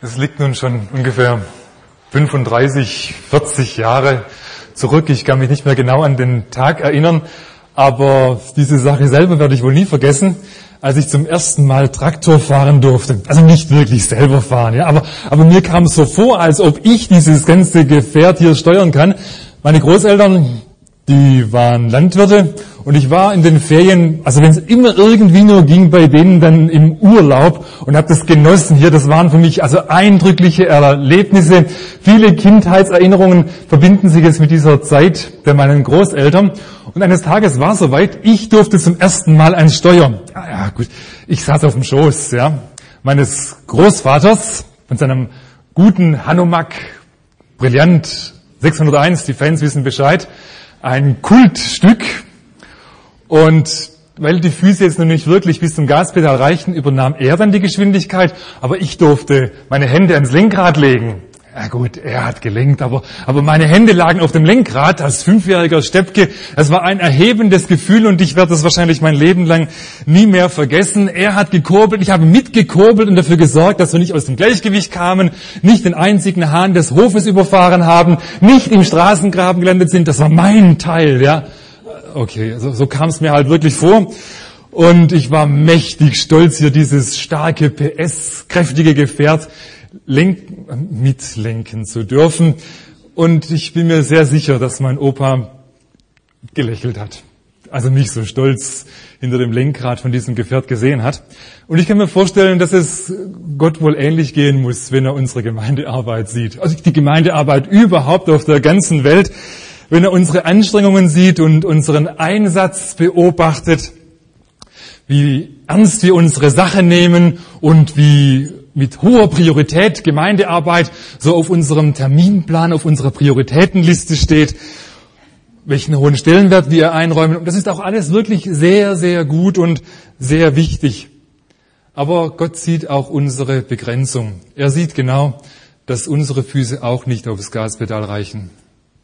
Es liegt nun schon ungefähr 35, 40 Jahre zurück. Ich kann mich nicht mehr genau an den Tag erinnern, aber diese Sache selber werde ich wohl nie vergessen, als ich zum ersten Mal Traktor fahren durfte. Also nicht wirklich selber fahren, ja, aber mir kam es so vor, als ob ich dieses ganze Gefährt hier steuern kann. Meine Großeltern, die waren Landwirte und ich war in den Ferien, also wenn es immer irgendwie nur ging, bei denen dann im Urlaub und habe das genossen hier. Das waren für mich also eindrückliche Erlebnisse. Viele Kindheitserinnerungen verbinden sich jetzt mit dieser Zeit bei meinen Großeltern. Und eines Tages war es soweit, ich durfte zum ersten Mal ein Steuer. Ja gut, ich saß auf dem Schoß, ja, meines Großvaters von seinem guten Hanomag, brillant 601, die Fans wissen Bescheid. Ein Kultstück. Und weil die Füße jetzt noch nicht wirklich bis zum Gaspedal reichten, übernahm er dann die Geschwindigkeit, aber ich durfte meine Hände ans Lenkrad legen. Ja gut, er hat gelenkt, aber meine Hände lagen auf dem Lenkrad als 5-jähriger Steppke. Es war ein erhebendes Gefühl und ich werde das wahrscheinlich mein Leben lang nie mehr vergessen. Er hat gekurbelt, ich habe mitgekurbelt und dafür gesorgt, dass wir nicht aus dem Gleichgewicht kamen, nicht den einzigen Hahn des Hofes überfahren haben, nicht im Straßengraben gelandet sind. Das war mein Teil, ja. Okay, so kam es mir halt wirklich vor. Und ich war mächtig stolz, hier dieses starke PS, kräftige Gefährt mitlenken zu dürfen. Und ich bin mir sehr sicher, dass mein Opa gelächelt hat. Also mich so stolz hinter dem Lenkrad von diesem Gefährt gesehen hat. Und ich kann mir vorstellen, dass es Gott wohl ähnlich gehen muss, wenn er unsere Gemeindearbeit sieht. Also die Gemeindearbeit überhaupt auf der ganzen Welt. Wenn er unsere Anstrengungen sieht und unseren Einsatz beobachtet, wie ernst wir unsere Sache nehmen und wie mit hoher Priorität Gemeindearbeit so auf unserem Terminplan, auf unserer Prioritätenliste steht, welchen hohen Stellenwert wir einräumen. Und das ist auch alles wirklich sehr, sehr gut und sehr wichtig. Aber Gott sieht auch unsere Begrenzung. Er sieht genau, dass unsere Füße auch nicht aufs Gaspedal reichen.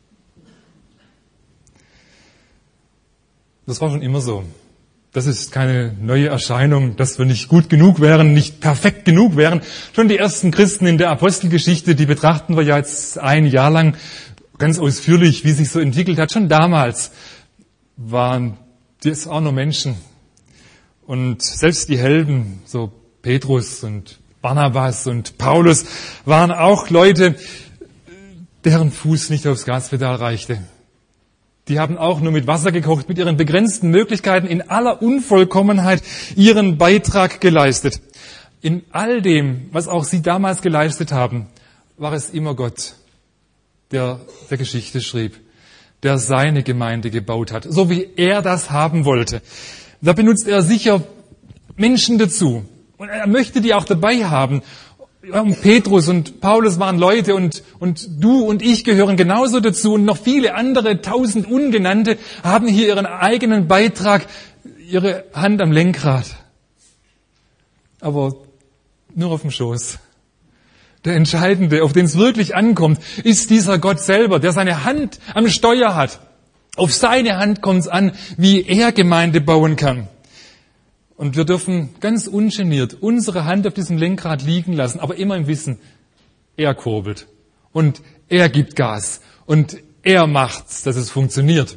Das war schon immer so. Das ist keine neue Erscheinung, dass wir nicht gut genug wären, nicht perfekt genug wären. Schon die ersten Christen in der Apostelgeschichte, die betrachten wir ja jetzt ein Jahr lang ganz ausführlich, wie sich so entwickelt hat. Schon damals waren das auch nur Menschen. Und selbst die Helden, so Petrus und Barnabas und Paulus, waren auch Leute, deren Fuß nicht aufs Gaspedal reichte. Die haben auch nur mit Wasser gekocht, mit ihren begrenzten Möglichkeiten in aller Unvollkommenheit ihren Beitrag geleistet. In all dem, was auch sie damals geleistet haben, war es immer Gott, der Geschichte schrieb, der seine Gemeinde gebaut hat, so wie er das haben wollte. Da benutzt er sicher Menschen dazu. Und er möchte die auch dabei haben. Petrus und Paulus waren Leute und du und ich gehören genauso dazu und noch viele andere 1000 Ungenannte haben hier ihren eigenen Beitrag, ihre Hand am Lenkrad. Aber nur auf dem Schoß. Der Entscheidende, auf den es wirklich ankommt, ist dieser Gott selber, der seine Hand am Steuer hat. Auf seine Hand kommt es an, wie er Gemeinde bauen kann. Und wir dürfen ganz ungeniert unsere Hand auf diesem Lenkrad liegen lassen, aber immer im Wissen, er kurbelt und er gibt Gas und er macht's, dass es funktioniert.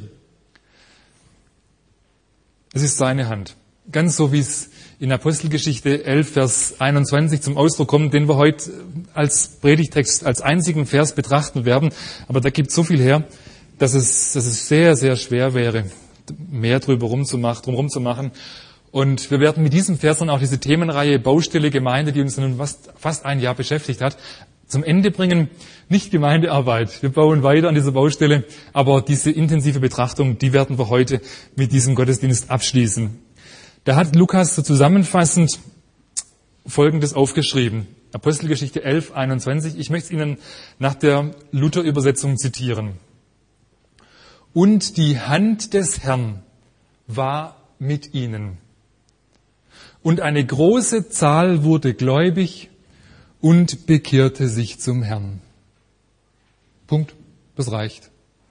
Es ist seine Hand. Ganz so, wie es in Apostelgeschichte 11, Vers 21 zum Ausdruck kommt, den wir heute als Predigtext, als einzigen Vers betrachten werden. Aber da gibt es so viel her, dass es sehr, sehr schwer wäre, mehr drumherum zu machen. Und wir werden mit diesem Vers dann auch diese Themenreihe Baustelle Gemeinde, die uns nun fast ein Jahr beschäftigt hat, zum Ende bringen. Nicht Gemeindearbeit. Wir bauen weiter an dieser Baustelle, aber diese intensive Betrachtung, die werden wir heute mit diesem Gottesdienst abschließen. Da hat Lukas so zusammenfassend Folgendes aufgeschrieben. Apostelgeschichte 11, 21. Ich möchte es Ihnen nach der Luther-Übersetzung zitieren. Und die Hand des Herrn war mit ihnen. Und eine große Zahl wurde gläubig und bekehrte sich zum Herrn. Punkt. Das reicht.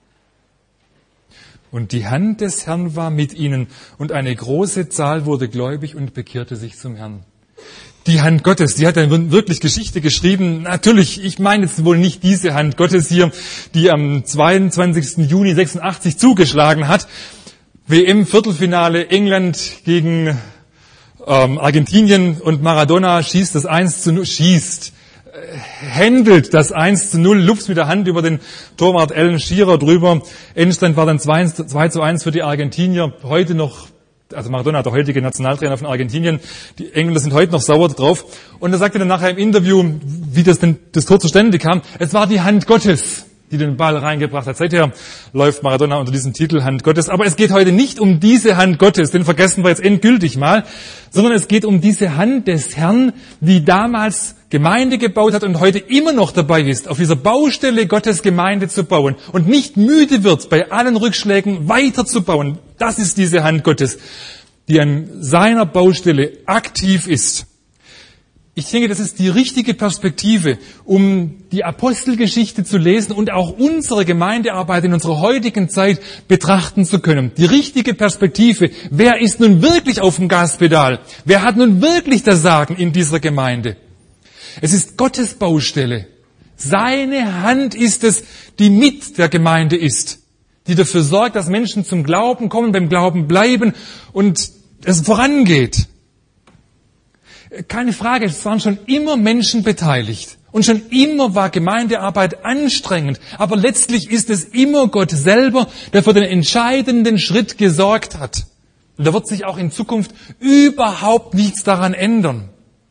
Und die Hand des Herrn war mit ihnen und eine große Zahl wurde gläubig und bekehrte sich zum Herrn. Die Hand Gottes, die hat dann wirklich Geschichte geschrieben. Natürlich, ich meine jetzt wohl nicht diese Hand Gottes hier, die am 22. Juni 86 zugeschlagen hat. WM-Viertelfinale, England gegen Argentinien und Maradona schießt das 1:0, händelt das 1:0, lupft mit der Hand über den Torwart Alan Shearer drüber. Endstand war dann 2:1 für die Argentinier. Heute noch, also Maradona, der heutige Nationaltrainer von Argentinien, die Engländer sind heute noch sauer drauf. Und er sagte dann nachher im Interview, wie das Tor zustande kam, es war die Hand Gottes, die den Ball reingebracht hat. Seither läuft Maradona unter diesem Titel Hand Gottes. Aber es geht heute nicht um diese Hand Gottes, den vergessen wir jetzt endgültig mal, sondern es geht um diese Hand des Herrn, die damals Gemeinde gebaut hat und heute immer noch dabei ist, auf dieser Baustelle Gottes Gemeinde zu bauen und nicht müde wird, bei allen Rückschlägen weiterzubauen. Das ist diese Hand Gottes, die an seiner Baustelle aktiv ist. Ich denke, das ist die richtige Perspektive, um die Apostelgeschichte zu lesen und auch unsere Gemeindearbeit in unserer heutigen Zeit betrachten zu können. Die richtige Perspektive. Wer ist nun wirklich auf dem Gaspedal? Wer hat nun wirklich das Sagen in dieser Gemeinde? Es ist Gottes Baustelle. Seine Hand ist es, die mit der Gemeinde ist, die dafür sorgt, dass Menschen zum Glauben kommen, beim Glauben bleiben und es vorangeht. Keine Frage, es waren schon immer Menschen beteiligt und schon immer war Gemeindearbeit anstrengend, aber letztlich ist es immer Gott selber, der für den entscheidenden Schritt gesorgt hat. Und da wird sich auch in Zukunft überhaupt nichts daran ändern.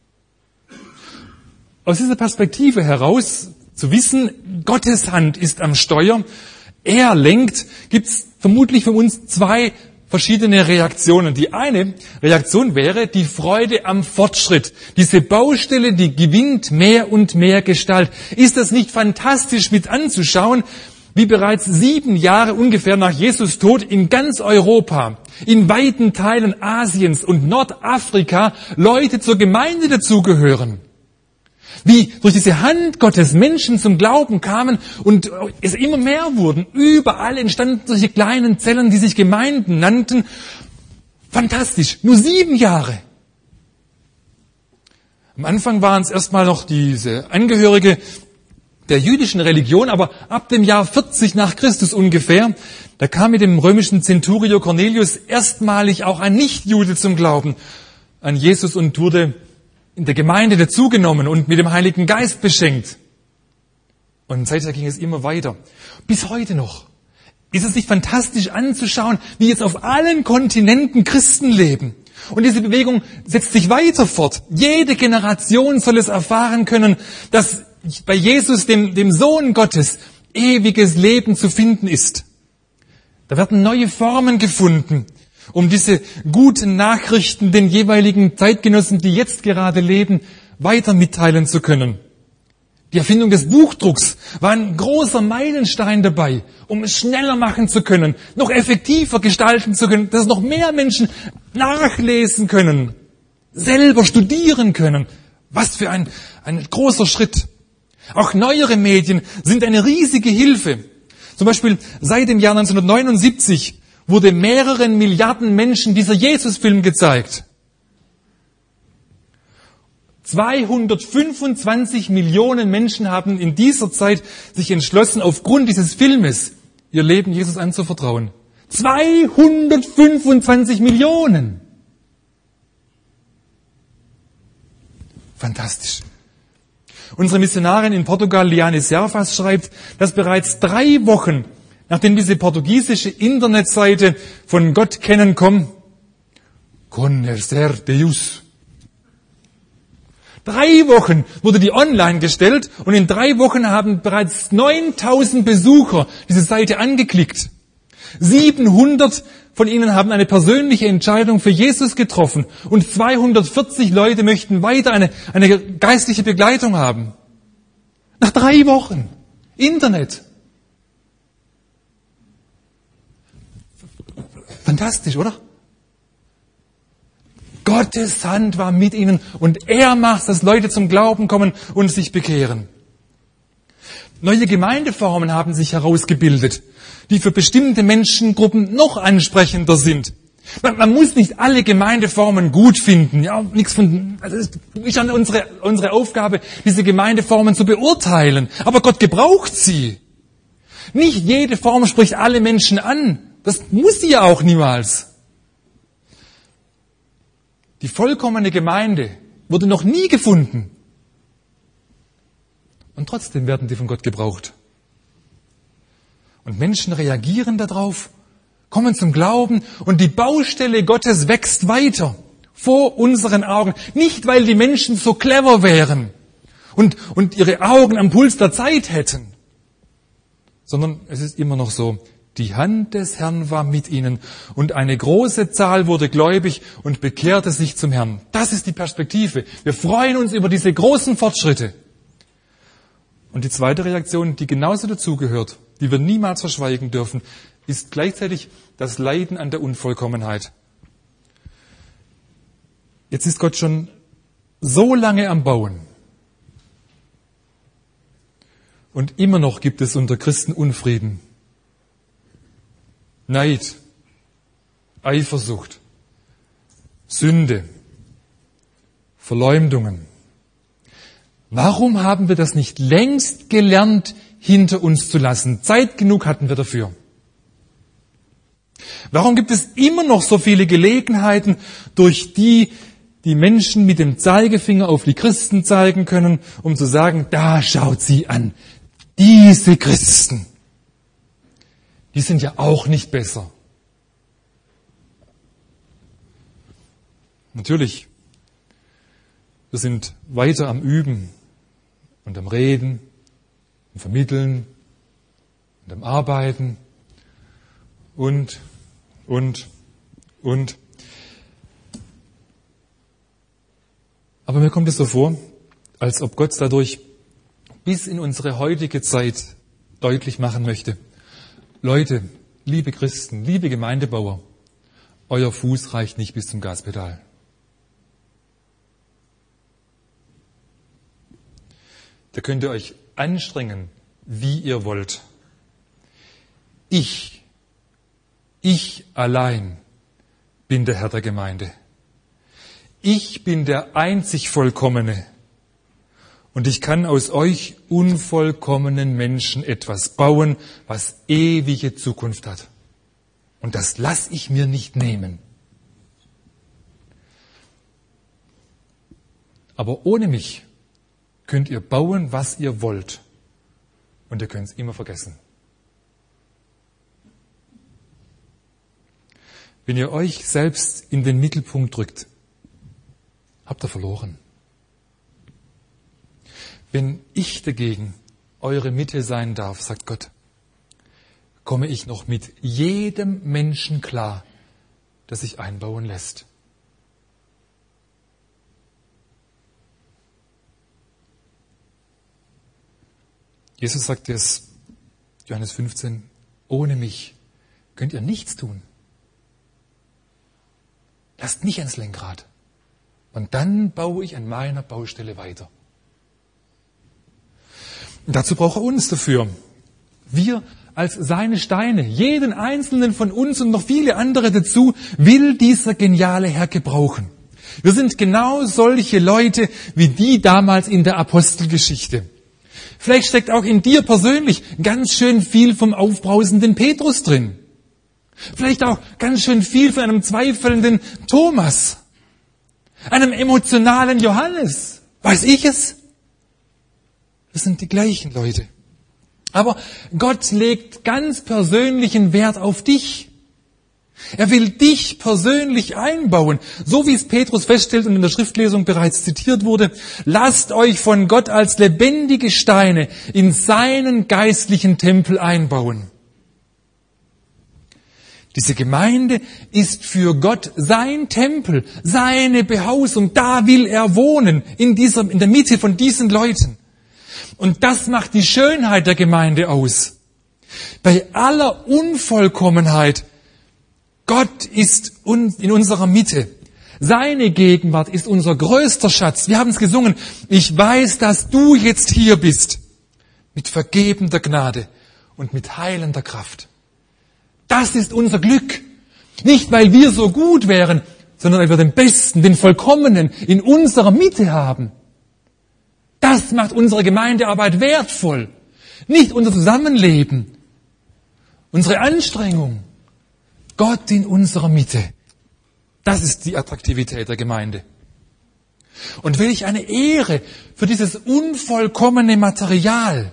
Aus dieser Perspektive heraus zu wissen, Gottes Hand ist am Steuer, er lenkt, gibt es vermutlich für uns zwei verschiedene Reaktionen. Die eine Reaktion wäre die Freude am Fortschritt. Diese Baustelle, die gewinnt mehr und mehr Gestalt. Ist das nicht fantastisch mit anzuschauen, wie bereits 7 Jahre ungefähr nach Jesus Tod in ganz Europa, in weiten Teilen Asiens und Nordafrika Leute zur Gemeinde dazugehören? Wie durch diese Hand Gottes Menschen zum Glauben kamen und es immer mehr wurden. Überall entstanden solche kleinen Zellen, die sich Gemeinden nannten. Fantastisch. Nur 7 Jahre. Am Anfang waren es erstmal noch diese Angehörige der jüdischen Religion, aber ab dem Jahr 40 nach Christus ungefähr, da kam mit dem römischen Centurio Cornelius erstmalig auch ein Nichtjude zum Glauben an Jesus und wurde in der Gemeinde dazugenommen und mit dem Heiligen Geist beschenkt. Und seither ging es immer weiter. Bis heute noch. Ist es nicht fantastisch anzuschauen, wie jetzt auf allen Kontinenten Christen leben? Und diese Bewegung setzt sich weiter fort. Jede Generation soll es erfahren können, dass bei Jesus, dem Sohn Gottes, ewiges Leben zu finden ist. Da werden neue Formen gefunden, um diese guten Nachrichten den jeweiligen Zeitgenossen, die jetzt gerade leben, weiter mitteilen zu können. Die Erfindung des Buchdrucks war ein großer Meilenstein dabei, um es schneller machen zu können, noch effektiver gestalten zu können, dass noch mehr Menschen nachlesen können, selber studieren können. Was für ein großer Schritt. Auch neuere Medien sind eine riesige Hilfe. Zum Beispiel seit dem Jahr 1979 wurde mehreren Milliarden Menschen dieser Jesus-Film gezeigt. 225 Millionen Menschen haben in dieser Zeit sich entschlossen, aufgrund dieses Filmes ihr Leben Jesus anzuvertrauen. 225 Millionen! Fantastisch. Unsere Missionarin in Portugal, Liane Servas, schreibt, dass bereits 3 Wochen nachdem diese portugiesische Internetseite von Gott kennen kommt, Conhecer Deus. 3 Wochen wurde die online gestellt und in 3 Wochen haben bereits 9000 Besucher diese Seite angeklickt. 700 von ihnen haben eine persönliche Entscheidung für Jesus getroffen und 240 Leute möchten weiter eine geistliche Begleitung haben. Nach 3 Wochen. Internet. Fantastisch, oder? Gottes Hand war mit ihnen und er macht, dass Leute zum Glauben kommen und sich bekehren. Neue Gemeindeformen haben sich herausgebildet, die für bestimmte Menschengruppen noch ansprechender sind. Man muss nicht alle Gemeindeformen gut finden. Ja, nichts von, also es ist dann unsere Aufgabe, diese Gemeindeformen zu beurteilen. Aber Gott gebraucht sie. Nicht jede Form spricht alle Menschen an. Das muss sie ja auch niemals. Die vollkommene Gemeinde wurde noch nie gefunden. Und trotzdem werden die von Gott gebraucht. Und Menschen reagieren darauf, kommen zum Glauben und die Baustelle Gottes wächst weiter vor unseren Augen. Nicht, weil die Menschen so clever wären und ihre Augen am Puls der Zeit hätten, sondern es ist immer noch so, die Hand des Herrn war mit ihnen und eine große Zahl wurde gläubig und bekehrte sich zum Herrn. Das ist die Perspektive. Wir freuen uns über diese großen Fortschritte. Und die zweite Reaktion, die genauso dazugehört, die wir niemals verschweigen dürfen, ist gleichzeitig das Leiden an der Unvollkommenheit. Jetzt ist Gott schon so lange am Bauen. Und immer noch gibt es unter Christen Unfrieden. Neid, Eifersucht, Sünde, Verleumdungen. Warum haben wir das nicht längst gelernt, hinter uns zu lassen? Zeit genug hatten wir dafür. Warum gibt es immer noch so viele Gelegenheiten, durch die die Menschen mit dem Zeigefinger auf die Christen zeigen können, um zu sagen, da schaut sie an, diese Christen, die sind ja auch nicht besser. Natürlich, wir sind weiter am Üben und am Reden, am Vermitteln und am Arbeiten und. Aber mir kommt es so vor, als ob Gott dadurch bis in unsere heutige Zeit deutlich machen möchte: Leute, liebe Christen, liebe Gemeindebauer, euer Fuß reicht nicht bis zum Gaspedal. Da könnt ihr euch anstrengen, wie ihr wollt. Ich allein bin der Herr der Gemeinde. Ich bin der einzig Vollkommene. Und ich kann aus euch unvollkommenen Menschen etwas bauen, was ewige Zukunft hat. Und das lasse ich mir nicht nehmen. Aber ohne mich könnt ihr bauen, was ihr wollt. Und ihr könnt es immer vergessen. Wenn ihr euch selbst in den Mittelpunkt drückt, habt ihr verloren. Wenn ich dagegen eure Mitte sein darf, sagt Gott, komme ich noch mit jedem Menschen klar, der sich einbauen lässt. Jesus sagte es, Johannes 15, ohne mich könnt ihr nichts tun. Lasst mich ans Lenkrad. Und dann baue ich an meiner Baustelle weiter. Und dazu braucht er uns dafür. Wir als seine Steine, jeden einzelnen von uns und noch viele andere dazu, will dieser geniale Herr gebrauchen. Wir sind genau solche Leute wie die damals in der Apostelgeschichte. Vielleicht steckt auch in dir persönlich ganz schön viel vom aufbrausenden Petrus drin. Vielleicht auch ganz schön viel von einem zweifelnden Thomas, einem emotionalen Johannes. Weiß ich es? Wir sind die gleichen Leute. Aber Gott legt ganz persönlichen Wert auf dich. Er will dich persönlich einbauen. So wie es Petrus feststellt und in der Schriftlesung bereits zitiert wurde, lasst euch von Gott als lebendige Steine in seinen geistlichen Tempel einbauen. Diese Gemeinde ist für Gott sein Tempel, seine Behausung. Da will er wohnen, in der Mitte von diesen Leuten. Und das macht die Schönheit der Gemeinde aus. Bei aller Unvollkommenheit, Gott ist in unserer Mitte. Seine Gegenwart ist unser größter Schatz. Wir haben es gesungen. Ich weiß, dass du jetzt hier bist. Mit vergebender Gnade und mit heilender Kraft. Das ist unser Glück. Nicht, weil wir so gut wären, sondern weil wir den Besten, den Vollkommenen in unserer Mitte haben. Das macht unsere Gemeindearbeit wertvoll. Nicht unser Zusammenleben, unsere Anstrengung. Gott in unserer Mitte. Das ist die Attraktivität der Gemeinde. Und welch eine Ehre für dieses unvollkommene Material.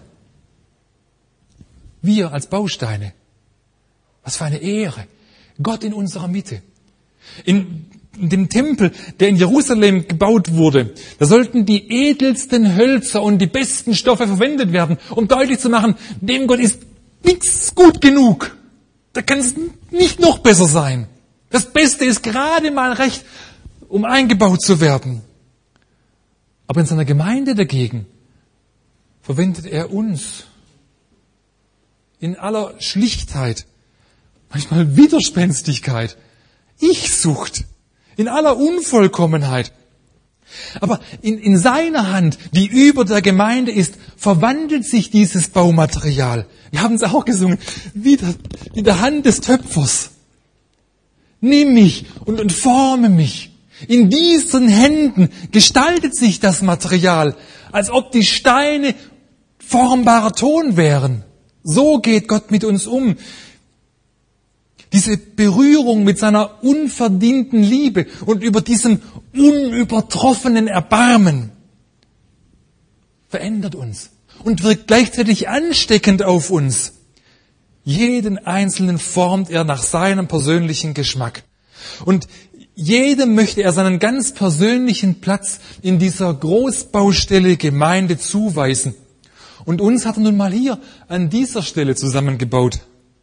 Wir als Bausteine. Was für eine Ehre. Gott in unserer Mitte. In dem Tempel, der in Jerusalem gebaut wurde, da sollten die edelsten Hölzer und die besten Stoffe verwendet werden, um deutlich zu machen, dem Gott ist nichts gut genug. Da kann es nicht noch besser sein. Das Beste ist gerade mal recht, um eingebaut zu werden. Aber in seiner Gemeinde dagegen verwendet er uns in aller Schlichtheit, manchmal Widerspenstigkeit, Ich-Sucht, in aller Unvollkommenheit. Aber in seiner Hand, die über der Gemeinde ist, verwandelt sich dieses Baumaterial. Wir haben es auch gesungen, wie in der Hand des Töpfers. Nimm mich und forme mich. In diesen Händen gestaltet sich das Material, als ob die Steine formbarer Ton wären. So geht Gott mit uns um. Diese Berührung mit seiner unverdienten Liebe und über diesem unübertroffenen Erbarmen verändert uns und wirkt gleichzeitig ansteckend auf uns. Jeden Einzelnen formt er nach seinem persönlichen Geschmack. Und jedem möchte er seinen ganz persönlichen Platz in dieser Großbaustelle Gemeinde zuweisen. Und uns hat er nun mal hier an dieser Stelle zusammengebaut.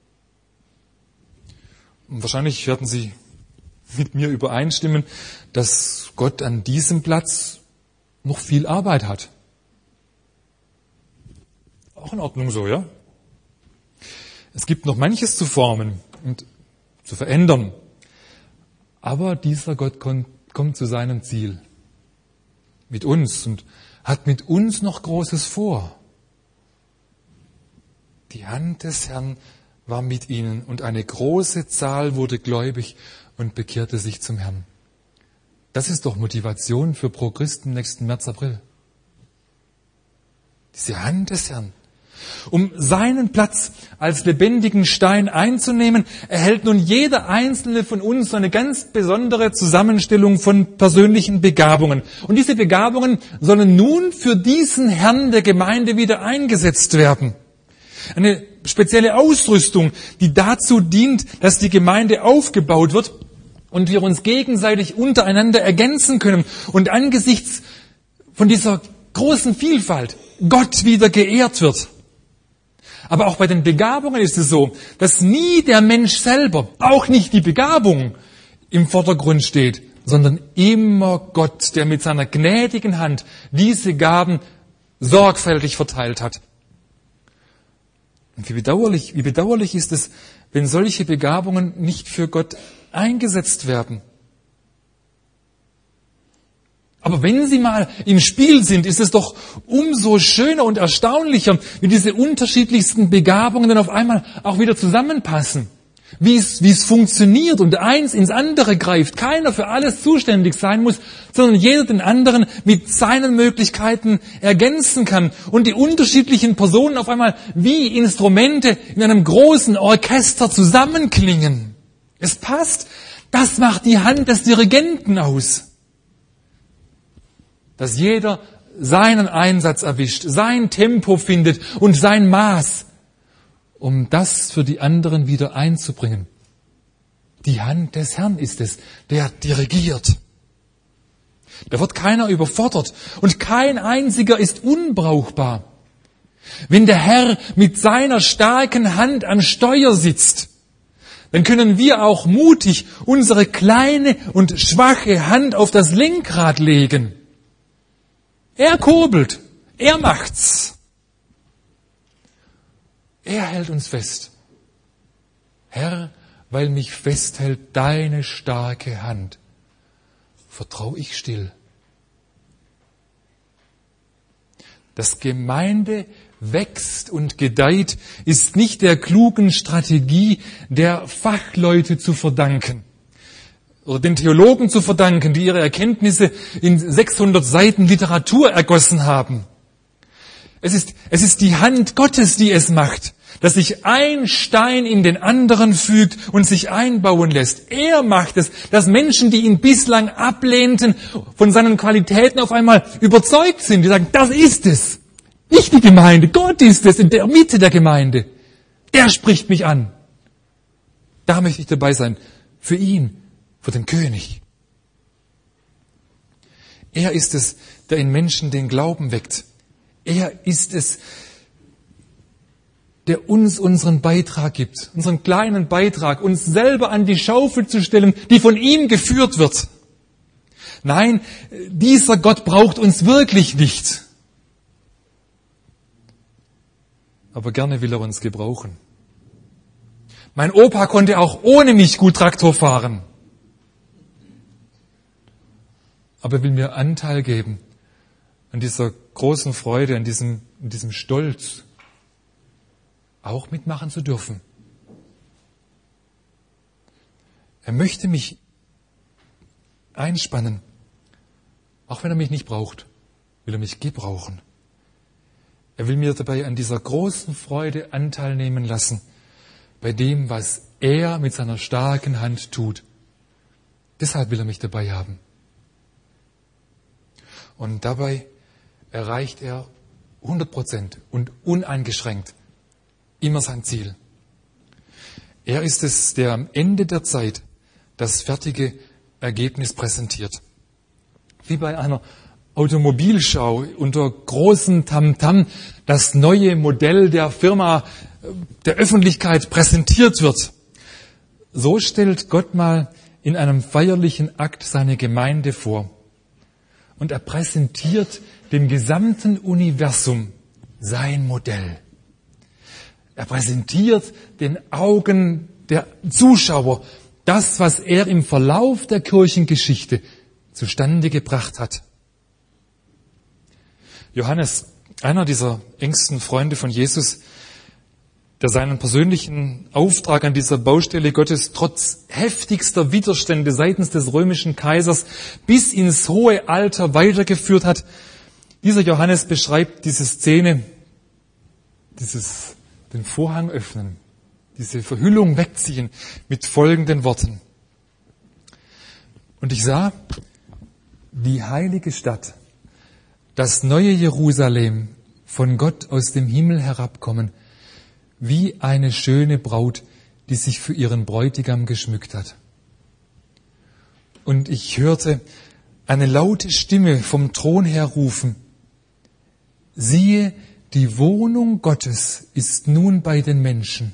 Und wahrscheinlich werden Sie mit mir übereinstimmen, dass Gott an diesem Platz noch viel Arbeit hat. Auch in Ordnung so, ja? Es gibt noch manches zu formen und zu verändern. Aber dieser Gott kommt zu seinem Ziel. Mit uns und hat mit uns noch Großes vor. Die Hand des Herrn war mit ihnen und eine große Zahl wurde gläubig und bekehrte sich zum Herrn. Das ist doch Motivation für Pro-Christen nächsten März, April. Diese Hand des Herrn. Um seinen Platz als lebendigen Stein einzunehmen, erhält nun jeder Einzelne von uns eine ganz besondere Zusammenstellung von persönlichen Begabungen. Und diese Begabungen sollen nun für diesen Herrn der Gemeinde wieder eingesetzt werden. Eine spezielle Ausrüstung, die dazu dient, dass die Gemeinde aufgebaut wird und wir uns gegenseitig untereinander ergänzen können und angesichts von dieser großen Vielfalt Gott wieder geehrt wird. Aber auch bei den Begabungen ist es so, dass nie der Mensch selber, auch nicht die Begabung, im Vordergrund steht, sondern immer Gott, der mit seiner gnädigen Hand diese Gaben sorgfältig verteilt hat. Und wie bedauerlich ist es, wenn solche Begabungen nicht für Gott eingesetzt werden. Aber wenn sie mal im Spiel sind, ist es doch umso schöner und erstaunlicher, wie diese unterschiedlichsten Begabungen dann auf einmal auch wieder zusammenpassen. Wie es funktioniert und eins ins andere greift. Keiner für alles zuständig sein muss, sondern jeder den anderen mit seinen Möglichkeiten ergänzen kann. Und die unterschiedlichen Personen auf einmal wie Instrumente in einem großen Orchester zusammenklingen. Es passt. Das macht die Hand des Dirigenten aus. Dass jeder seinen Einsatz erwischt, sein Tempo findet und sein Maß, um das für die anderen wieder einzubringen. Die Hand des Herrn ist es, der dirigiert. Da wird keiner überfordert und kein einziger ist unbrauchbar. Wenn der Herr mit seiner starken Hand am Steuer sitzt, dann können wir auch mutig unsere kleine und schwache Hand auf das Lenkrad legen. Er kurbelt, er macht's. Er hält uns fest. Herr, weil mich festhält deine starke Hand, vertrau ich still. Das Gemeindewerk wächst und gedeiht, ist nicht der klugen Strategie der Fachleute zu verdanken oder den Theologen zu verdanken, die ihre Erkenntnisse in 600 Seiten Literatur ergossen haben. Es ist die Hand Gottes, die es macht, dass sich ein Stein in den anderen fügt und sich einbauen lässt. Er macht es, dass Menschen, die ihn bislang ablehnten, von seinen Qualitäten auf einmal überzeugt sind. Die sagen, das ist es. Nicht die Gemeinde, Gott ist es in der Mitte der Gemeinde. Der spricht mich an. Da möchte ich dabei sein. Für ihn, für den König. Er ist es, der in Menschen den Glauben weckt. Er ist es, der uns unseren Beitrag gibt, unseren kleinen Beitrag, uns selber an die Schaufel zu stellen, die von ihm geführt wird. Nein, dieser Gott braucht uns wirklich nicht. Aber gerne will er uns gebrauchen. Mein Opa konnte auch ohne mich gut Traktor fahren. Aber er will mir Anteil geben an dieser großen Freude, an diesem Stolz, auch mitmachen zu dürfen. Er möchte mich einspannen. Auch wenn er mich nicht braucht, will er mich gebrauchen. Er will mir dabei an dieser großen Freude Anteil nehmen lassen, bei dem, was er mit seiner starken Hand tut. Deshalb will er mich dabei haben. Und dabei erreicht er 100% und uneingeschränkt immer sein Ziel. Er ist es, der am Ende der Zeit das fertige Ergebnis präsentiert. Wie bei einer Automobilschau unter großem Tamtam das neue Modell der Firma der Öffentlichkeit präsentiert wird. So stellt Gott mal in einem feierlichen Akt seine Gemeinde vor. Und er präsentiert dem gesamten Universum sein Modell. Er präsentiert den Augen der Zuschauer das, was er im Verlauf der Kirchengeschichte zustande gebracht hat. Johannes, einer dieser engsten Freunde von Jesus, der seinen persönlichen Auftrag an dieser Baustelle Gottes trotz heftigster Widerstände seitens des römischen Kaisers bis ins hohe Alter weitergeführt hat, dieser Johannes beschreibt diese Szene, den Vorhang öffnen, diese Verhüllung wegziehen mit folgenden Worten. Und ich sah die heilige Stadt, das neue Jerusalem, von Gott aus dem Himmel herabkommen, wie eine schöne Braut, die sich für ihren Bräutigam geschmückt hat. Und ich hörte eine laute Stimme vom Thron her rufen, siehe, die Wohnung Gottes ist nun bei den Menschen.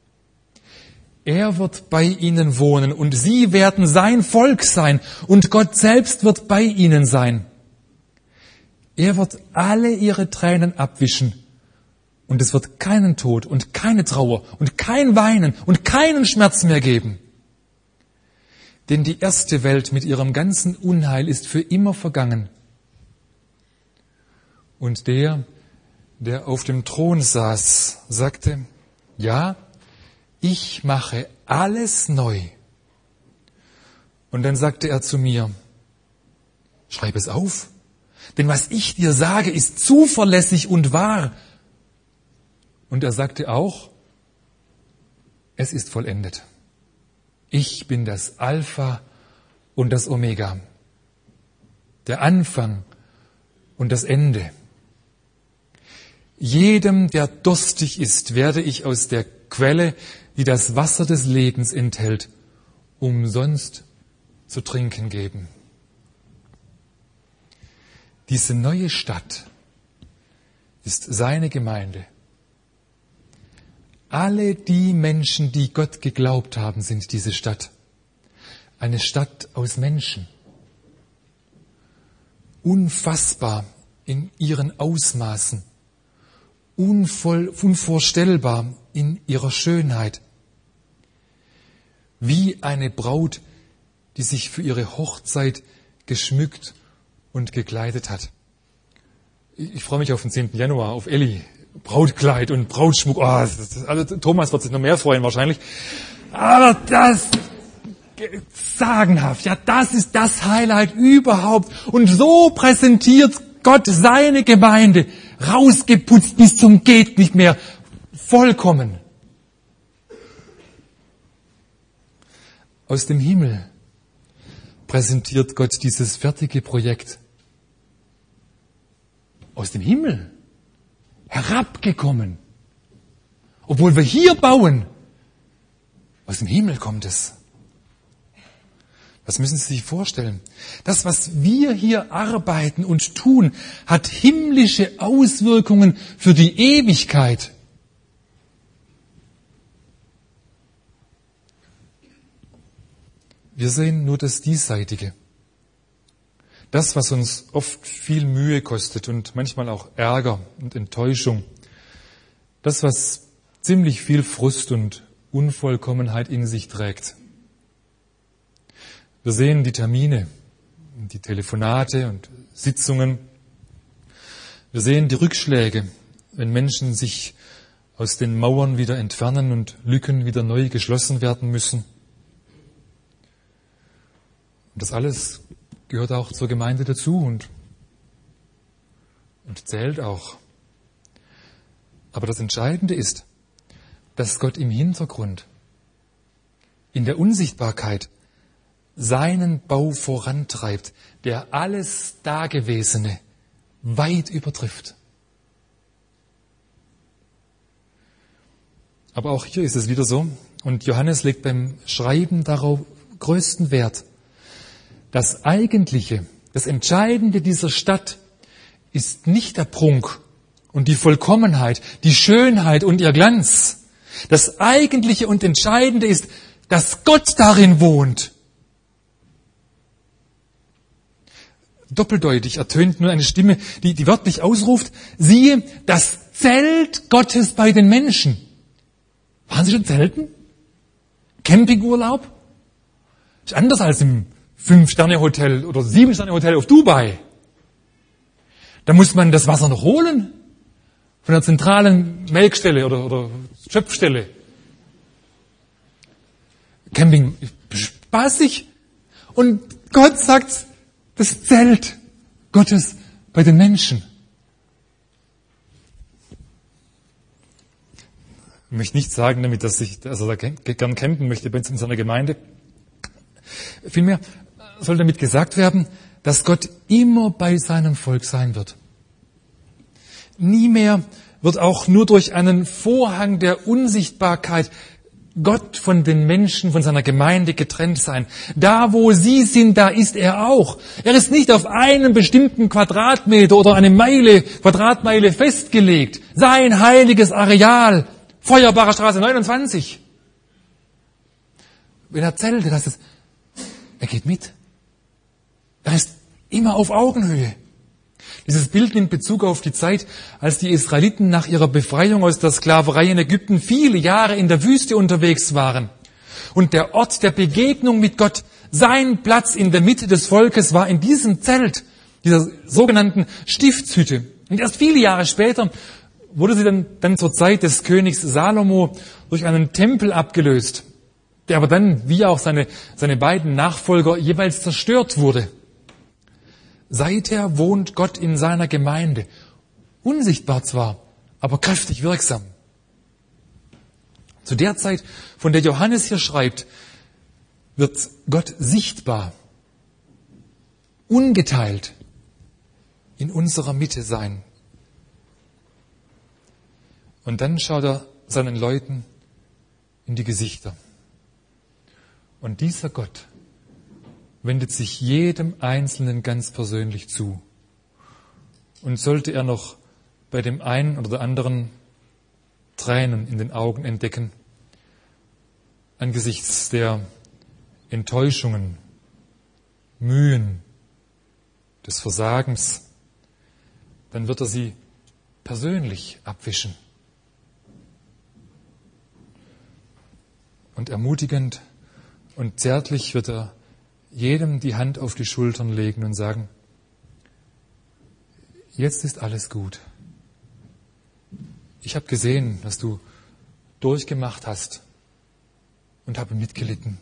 Er wird bei ihnen wohnen und sie werden sein Volk sein und Gott selbst wird bei ihnen sein. Er wird alle ihre Tränen abwischen und es wird keinen Tod und keine Trauer und kein Weinen und keinen Schmerz mehr geben. Denn die erste Welt mit ihrem ganzen Unheil ist für immer vergangen. Und der auf dem Thron saß, sagte, ja, ich mache alles neu. Und dann sagte er zu mir, schreib es auf, denn was ich dir sage, ist zuverlässig und wahr. Und er sagte auch, es ist vollendet. Ich bin das Alpha und das Omega, der Anfang und das Ende. Jedem, der durstig ist, werde ich aus der Quelle, die das Wasser des Lebens enthält, umsonst zu trinken geben. Diese neue Stadt ist seine Gemeinde. Alle die Menschen, die Gott geglaubt haben, sind diese Stadt. Eine Stadt aus Menschen. Unfassbar in ihren Ausmaßen. Unvorstellbar in ihrer Schönheit. Wie eine Braut, die sich für ihre Hochzeit geschmückt und gekleidet hat. Ich freue mich auf den 10. Januar, auf Elli. Brautkleid und Brautschmuck. Also Thomas wird sich noch mehr freuen wahrscheinlich. Aber das sagenhaft, ja, das ist das Highlight überhaupt. Und so präsentiert Gott seine Gemeinde, rausgeputzt bis zum geht nicht mehr, vollkommen. Aus dem Himmel präsentiert Gott dieses fertige Projekt. Aus dem Himmel herabgekommen. Obwohl wir hier bauen, aus dem Himmel kommt es. Das müssen Sie sich vorstellen. Das, was wir hier arbeiten und tun, hat himmlische Auswirkungen für die Ewigkeit. Wir sehen nur das Diesseitige. Das, was uns oft viel Mühe kostet und manchmal auch Ärger und Enttäuschung. Das, was ziemlich viel Frust und Unvollkommenheit in sich trägt. Wir sehen die Termine, die Telefonate und Sitzungen. Wir sehen die Rückschläge, wenn Menschen sich aus den Mauern wieder entfernen und Lücken wieder neu geschlossen werden müssen. Und das alles gehört auch zur Gemeinde dazu und zählt auch. Aber das Entscheidende ist, dass Gott im Hintergrund, in der Unsichtbarkeit, seinen Bau vorantreibt, der alles Dagewesene weit übertrifft. Aber auch hier ist es wieder so, und Johannes legt beim Schreiben darauf größten Wert. Das Eigentliche, das Entscheidende dieser Stadt ist nicht der Prunk und die Vollkommenheit, die Schönheit und ihr Glanz. Das Eigentliche und Entscheidende ist, dass Gott darin wohnt. Doppeldeutig ertönt nur eine Stimme, die wörtlich ausruft, siehe, das Zelt Gottes bei den Menschen. Waren Sie schon zelten? Campingurlaub? Ist anders als im 5-Sterne-Hotel oder 7-Sterne-Hotel auf Dubai. Da muss man das Wasser noch holen von der zentralen Melkstelle oder Schöpfstelle. Camping spaßig. Und Gott sagt, das Zelt Gottes bei den Menschen. Ich möchte nicht sagen damit, dass er gern campen möchte bei uns in seiner Gemeinde. Vielmehr soll damit gesagt werden, dass Gott immer bei seinem Volk sein wird. Nie mehr wird auch nur durch einen Vorhang der Unsichtbarkeit Gott von den Menschen, von seiner Gemeinde getrennt sein. Da, wo sie sind, da ist er auch. Er ist nicht auf einen bestimmten Quadratmeter oder eine Quadratmeile festgelegt. Sein heiliges Areal, Feuerbarer Straße 29. Wenn er zeltet, heißt es, er geht mit. Er ist immer auf Augenhöhe. Dieses Bild nimmt Bezug auf die Zeit, als die Israeliten nach ihrer Befreiung aus der Sklaverei in Ägypten viele Jahre in der Wüste unterwegs waren. Und der Ort der Begegnung mit Gott, sein Platz in der Mitte des Volkes war in diesem Zelt, dieser sogenannten Stiftshütte. Und erst viele Jahre später wurde sie dann zur Zeit des Königs Salomo durch einen Tempel abgelöst, der aber dann, wie auch seine beiden Nachfolger, jeweils zerstört wurde. Seither wohnt Gott in seiner Gemeinde. Unsichtbar zwar, aber kräftig wirksam. Zu der Zeit, von der Johannes hier schreibt, wird Gott sichtbar, ungeteilt in unserer Mitte sein. Und dann schaut er seinen Leuten in die Gesichter. Und dieser Gott wendet sich jedem Einzelnen ganz persönlich zu. Und sollte er noch bei dem einen oder der anderen Tränen in den Augen entdecken, angesichts der Enttäuschungen, Mühen, des Versagens, dann wird er sie persönlich abwischen. Und ermutigend und zärtlich wird er jedem die Hand auf die Schultern legen und sagen, jetzt ist alles gut. Ich habe gesehen, was du durchgemacht hast und habe mitgelitten.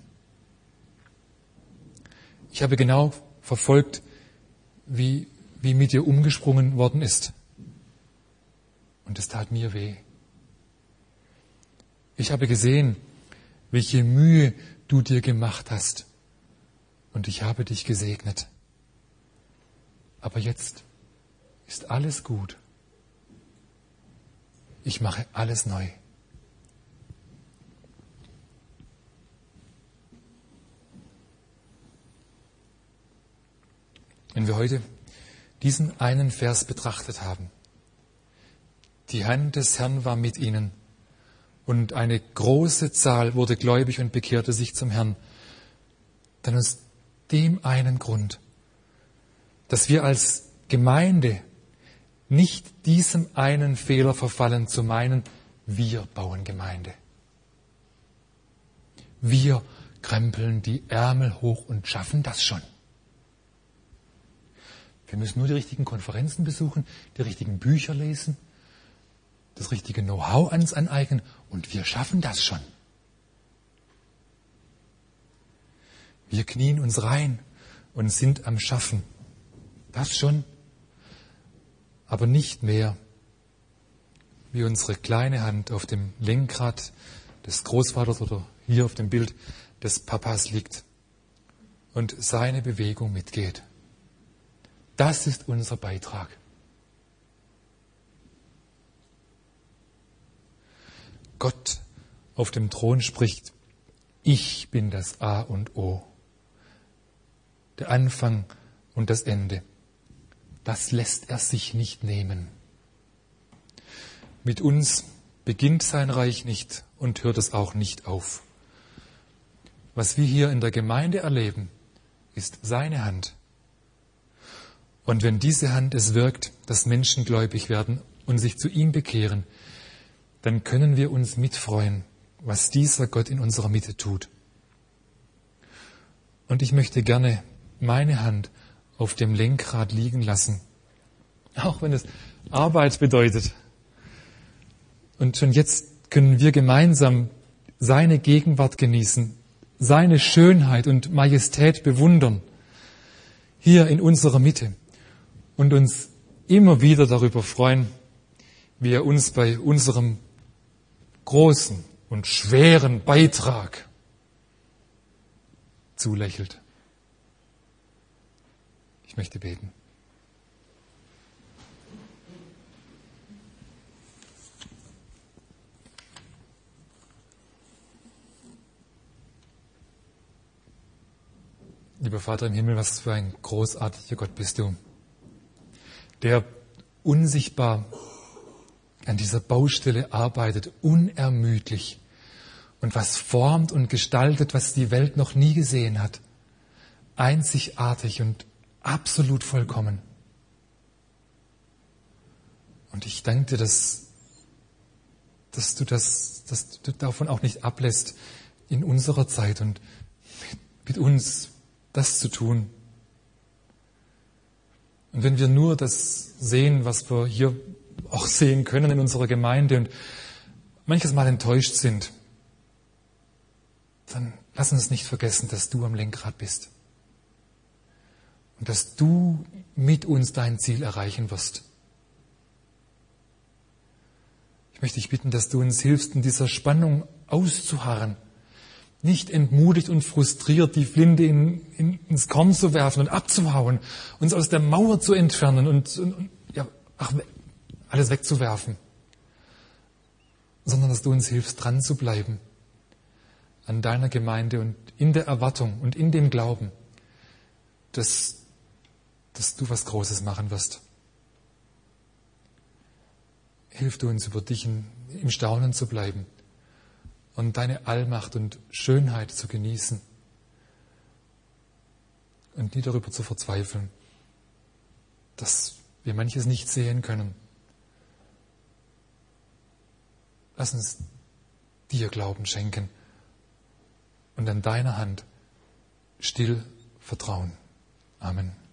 Ich habe genau verfolgt, wie mit dir umgesprungen worden ist. Und es tat mir weh. Ich habe gesehen, welche Mühe du dir gemacht hast. Und ich habe dich gesegnet. Aber jetzt ist alles gut. Ich mache alles neu. Wenn wir heute diesen einen Vers betrachtet haben, die Hand des Herrn war mit ihnen und eine große Zahl wurde gläubig und bekehrte sich zum Herrn, dann aus dem einen Grund, dass wir als Gemeinde nicht diesem einen Fehler verfallen zu meinen, wir bauen Gemeinde. Wir krempeln die Ärmel hoch und schaffen das schon. Wir müssen nur die richtigen Konferenzen besuchen, die richtigen Bücher lesen, das richtige Know-how uns aneignen und wir schaffen das schon. Wir knien uns rein und sind am Schaffen. Das schon, aber nicht mehr, wie unsere kleine Hand auf dem Lenkrad des Großvaters oder hier auf dem Bild des Papas liegt und seine Bewegung mitgeht. Das ist unser Beitrag. Gott auf dem Thron spricht, ich bin das A und O, der Anfang und das Ende. Das lässt er sich nicht nehmen. Mit uns beginnt sein Reich nicht und hört es auch nicht auf. Was wir hier in der Gemeinde erleben, ist seine Hand. Und wenn diese Hand es wirkt, dass Menschen gläubig werden und sich zu ihm bekehren, dann können wir uns mitfreuen, was dieser Gott in unserer Mitte tut. Und ich möchte gerne meine Hand auf dem Lenkrad liegen lassen, auch wenn es Arbeit bedeutet. Und schon jetzt können wir gemeinsam seine Gegenwart genießen, seine Schönheit und Majestät bewundern, hier in unserer Mitte. Und uns immer wieder darüber freuen, wie er uns bei unserem großen und schweren Beitrag zulächelt. Ich möchte beten. Lieber Vater im Himmel, was für ein großartiger Gott bist du, der unsichtbar an dieser Baustelle arbeitet, unermüdlich und was formt und gestaltet, was die Welt noch nie gesehen hat. Einzigartig und absolut vollkommen. Und ich danke dir, dass du davon auch nicht ablässt, in unserer Zeit und mit uns das zu tun. Und wenn wir nur das sehen, was wir hier auch sehen können in unserer Gemeinde und manches Mal enttäuscht sind, dann lass uns nicht vergessen, dass du am Lenkrad bist und dass du mit uns dein Ziel erreichen wirst. Ich möchte dich bitten, dass du uns hilfst, in dieser Spannung auszuharren, nicht entmutigt und frustriert die Flinte ins Korn zu werfen und abzuhauen, uns aus der Mauer zu entfernen und alles wegzuwerfen, sondern dass du uns hilfst, dran zu bleiben an deiner Gemeinde und in der Erwartung und in dem Glauben, dass du was Großes machen wirst. Hilf du uns, über dich im Staunen zu bleiben und deine Allmacht und Schönheit zu genießen und nie darüber zu verzweifeln, dass wir manches nicht sehen können. Lass uns dir Glauben schenken und an deiner Hand still vertrauen. Amen.